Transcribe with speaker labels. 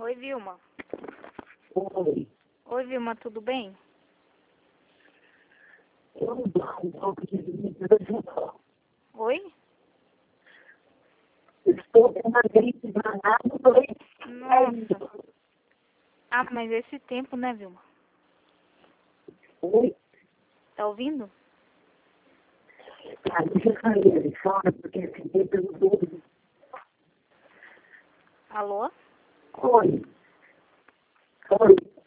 Speaker 1: Oi, Vilma.
Speaker 2: Oi.
Speaker 1: Oi, Vilma, tudo bem?
Speaker 2: Eu não dou um pouco de vida.
Speaker 1: Oi?
Speaker 2: Estou com uma gripe danada, doente.
Speaker 1: Nossa. Ah, mas esse tempo, né, Vilma?
Speaker 2: Oi.
Speaker 1: Tá ouvindo?
Speaker 2: Ah, deixa eu sair ali fora, porque esse tempo eu não dou.
Speaker 1: Alô?
Speaker 2: Oi. Oi.